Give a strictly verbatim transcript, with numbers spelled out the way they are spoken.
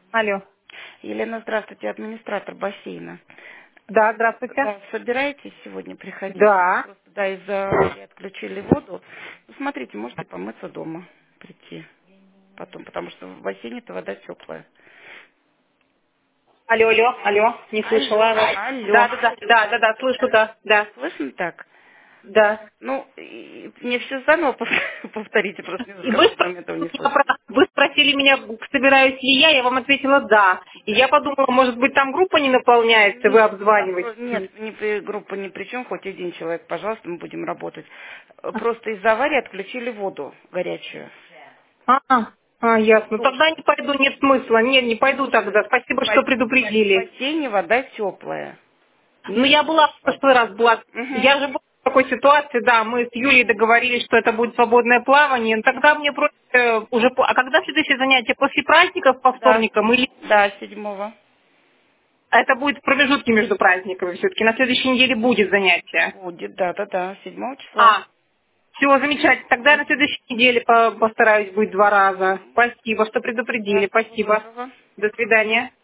Алло. Елена, здравствуйте, администратор бассейна. Да, здравствуйте. Да, собираетесь сегодня приходить? Да. Просто, да, из-за аварии отключили воду. Ну, смотрите, можете помыться дома, прийти потом, потому что в бассейне-то вода теплая. Алло, алло, алло. Не Алло, слышала вас. алло. Да, да, да, да, да, да, слышу, да, да, Слышно так? да. Ну, и- мне все заново пов- повторите, просто И несколько вы, раз спро- моментов не меня слышно. про- вы спросили меня, собираюсь ли я, я вам ответила да. И Да. я подумала, может быть, там группа не наполняется, вы Нет, там обзваниваете. про- нет, ни при- группа ни при чем, хоть один человек, пожалуйста, мы будем работать. Э, Просто из-за аварии отключили воду горячую. А, а, ясно. Ну, Тогда не пойду, нет смысла. Нет, не пойду слушай, тогда. Спасибо, в что бас- в предупредили. бассейне вода теплая. Ну, Не я была в прошлый раз, была. Угу. Я же была в такой ситуации, да, мы с Юлей договорились, что это будет свободное плавание. Но тогда мне просто э, уже... по- А когда следующее занятие? После праздников по Да, вторникам? Или да, седьмого. это будет в промежутке между праздниками все-таки? На следующей неделе будет занятие. Будет, да, да, да, седьмого числа. А, все, замечательно. Тогда на следующей неделе по- постараюсь быть два раза. Спасибо, что предупредили. Да, всего Спасибо. доброго. До свидания.